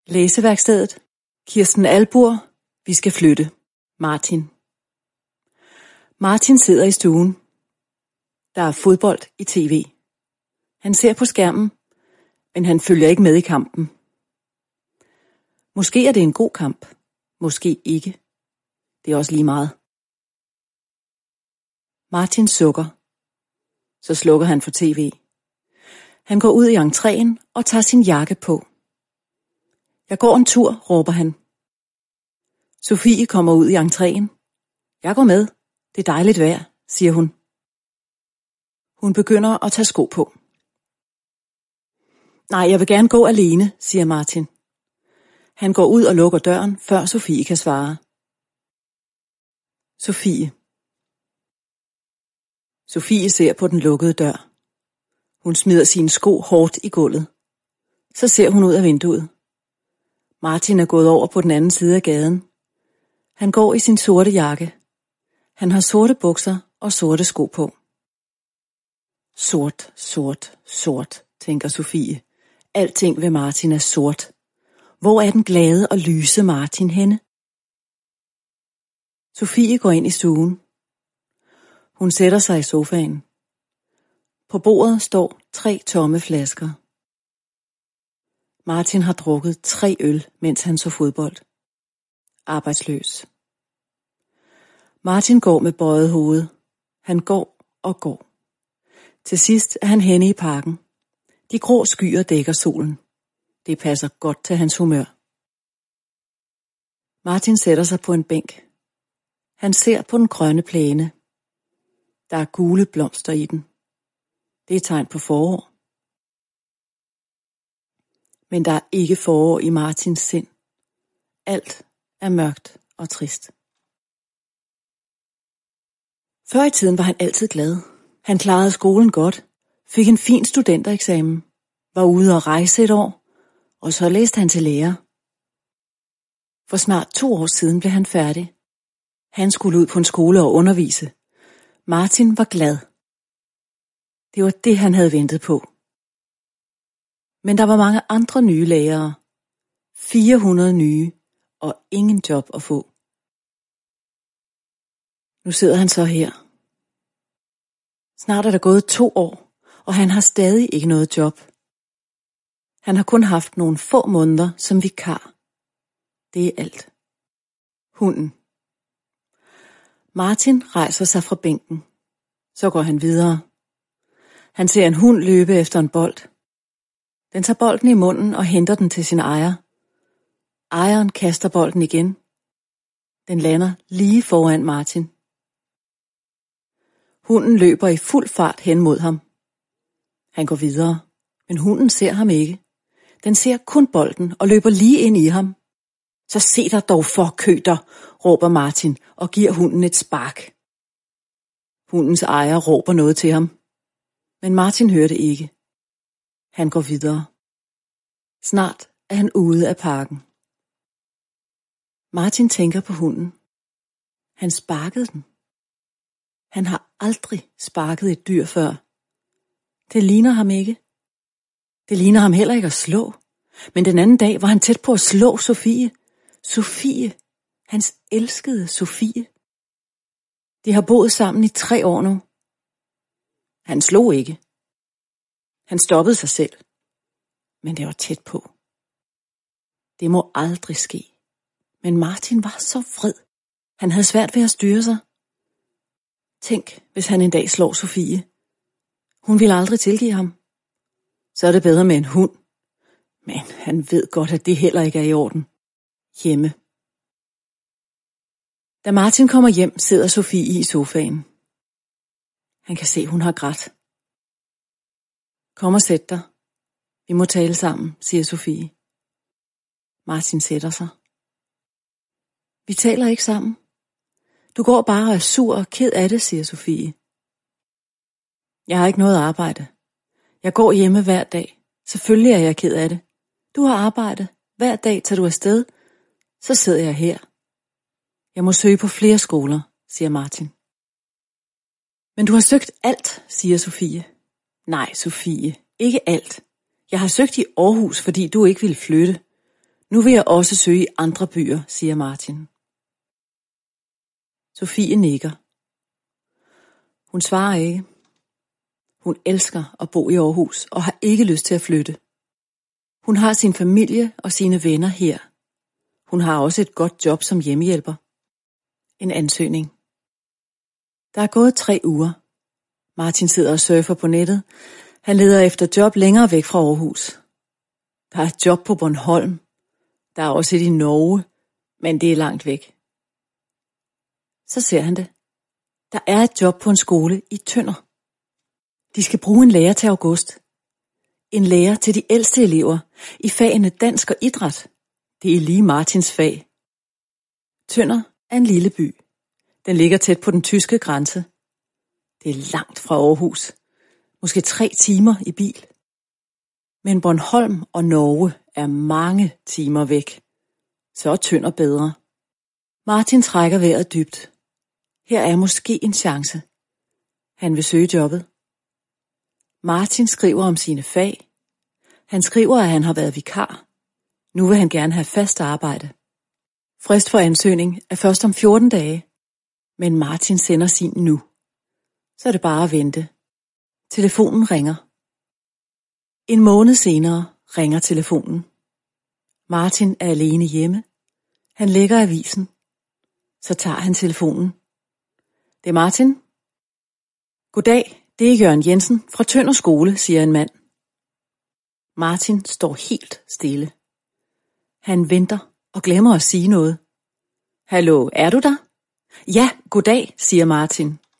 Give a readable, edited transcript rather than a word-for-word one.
Læseværkstedet. Kirsten Albur. Vi skal flytte. Martin. Martin sidder i stuen. Der er fodbold i tv. Han ser på skærmen, men han følger ikke med i kampen. Måske er det en god kamp. Måske ikke. Det er også lige meget. Martin sukker. Så slukker han for tv. Han går ud i entréen og tager sin jakke på. Jeg går en tur, råber han. Sofie kommer ud i entréen. Jeg går med. Det er dejligt vejr, siger hun. Hun begynder at tage sko på. Nej, jeg vil gerne gå alene, siger Martin. Han går ud og lukker døren, før Sofie kan svare. Sofie ser på den lukkede dør. Hun smider sine sko hårdt i gulvet. Så ser hun ud af vinduet. Martin er gået over på den anden side af gaden. Han går i sin sorte jakke. Han har sorte bukser og sorte sko på. Sort, sort, sort, tænker Sofie. Alting ved Martin er sort. Hvor er den glade og lyse Martin henne? Sofie går ind i stuen. Hun sætter sig i sofaen. På bordet står 3 tomme flasker. Martin har drukket 3 øl, mens han så fodbold. Arbejdsløs. Martin går med bøjet hoved. Han går og går. Til sidst er han henne i parken. De grå skyer dækker solen. Det passer godt til hans humør. Martin sætter sig på en bænk. Han ser på den grønne plæne. Der er gule blomster i den. Det er tegn på forår. Men der er ikke forår i Martins sind. Alt er mørkt og trist. Før i tiden var han altid glad. Han klarede skolen godt, fik en fin studentereksamen, var ude at rejse et år, og så læste han til lærer. For snart 2 år siden blev han færdig. Han skulle ud på en skole og undervise. Martin var glad. Det var det, han havde ventet på. Men der var mange andre nye lærere. 400 nye, og ingen job at få. Nu sidder han så her. Snart er der gået 2 år, og han har stadig ikke noget job. Han har kun haft nogle få måneder som vikar. Det er alt. Hunden. Martin rejser sig fra bænken. Så går han videre. Han ser en hund løbe efter en bold. Den tager bolden i munden og henter den til sin ejer. Ejeren kaster bolden igen. Den lander lige foran Martin. Hunden løber i fuld fart hen mod ham. Han går videre, men hunden ser ham ikke. Den ser kun bolden og løber lige ind i ham. Så se dig dog for, køter, råber Martin og giver hunden et spark. Hundens ejer råber noget til ham, men Martin hører det ikke. Han går videre. Snart er han ude af parken. Martin tænker på hunden. Han sparkede den. Han har aldrig sparket et dyr før. Det ligner ham ikke. Det ligner ham heller ikke at slå. Men den anden dag var han tæt på at slå Sofie. Sofie. Hans elskede Sofie. De har boet sammen i 3 år nu. Han slog ikke. Han stoppede sig selv. Men det var tæt på. Det må aldrig ske. Men Martin var så vred. Han havde svært ved at styre sig. Tænk, hvis han en dag slår Sofie. Hun ville aldrig tilgive ham. Så er det bedre med en hund. Men han ved godt, at det heller ikke er i orden. Hjemme. Da Martin kommer hjem, sidder Sofie i sofaen. Han kan se, hun har grædt. Kom og sæt dig. Vi må tale sammen, siger Sofie. Martin sætter sig. Vi taler ikke sammen. Du går bare og er sur og ked af det, siger Sofie. Jeg har ikke noget arbejde. Jeg går hjemme hver dag. Selvfølgelig er jeg ked af det. Du har arbejde. Hver dag tager du afsted. Så sidder jeg her. Jeg må søge på flere skoler, siger Martin. Men du har søgt alt, siger Sofie. Nej, Sofie, ikke alt. Jeg har søgt i Aarhus, fordi du ikke ville flytte. Nu vil jeg også søge i andre byer, siger Martin. Sofie nikker. Hun svarer ikke. Hun elsker at bo i Aarhus og har ikke lyst til at flytte. Hun har sin familie og sine venner her. Hun har også et godt job som hjemmehjælper. En ansøgning. Der er gået 3 uger. Martin sidder og surfer på nettet. Han leder efter job længere væk fra Aarhus. Der er et job på Bornholm. Der er også et i Norge, men det er langt væk. Så ser han det. Der er et job på en skole i Tønder. De skal bruge en lærer til august. En lærer til de ældste elever i fagene dansk og idræt. Det er lige Martins fag. Tønder er en lille by. Den ligger tæt på den tyske grænse. Det er langt fra Aarhus. Måske 3 timer i bil. Men Bornholm og Norge er mange timer væk. Så er Tønder bedre. Martin trækker vejret dybt. Her er måske en chance. Han vil søge jobbet. Martin skriver om sine fag. Han skriver, at han har været vikar. Nu vil han gerne have fast arbejde. Frist for ansøgning er først om 14 dage. Men Martin sender sin nu. Så er det bare at vente. Telefonen ringer. En måned senere ringer telefonen. Martin er alene hjemme. Han lægger avisen. Så tager han telefonen. Det er Martin. Goddag, det er Jørgen Jensen fra Tønder skole, siger en mand. Martin står helt stille. Han venter og glemmer at sige noget. Hallo, er du der? Ja, goddag, siger Martin.